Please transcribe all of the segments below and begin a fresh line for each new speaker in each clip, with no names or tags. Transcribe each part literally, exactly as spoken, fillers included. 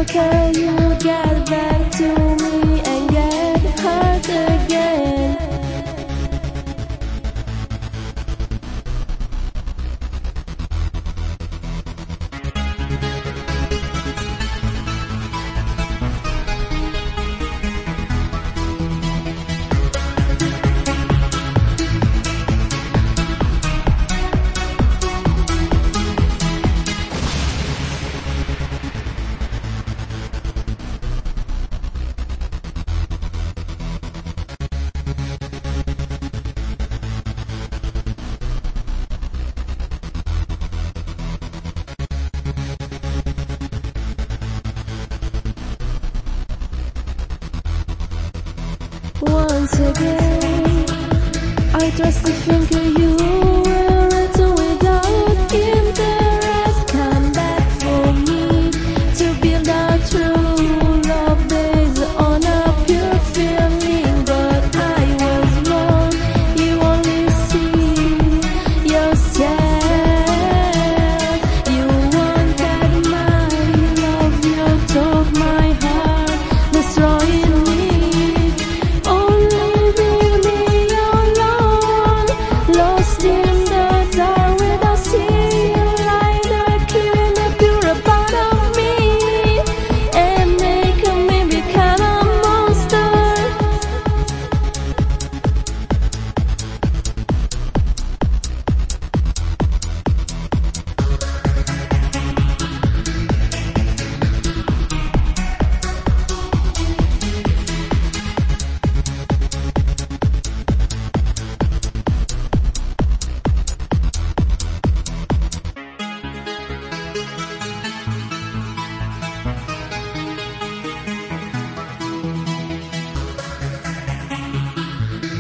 How can you get back to me and get hurt again? Once again, I trust to think you will return without interest. Come back for me to build a true love based on a pure feeling. But I was wrong, you only see yourself. You wanted my love, you took my heart, destroying me.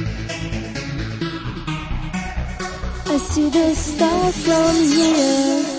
I see the stars from here.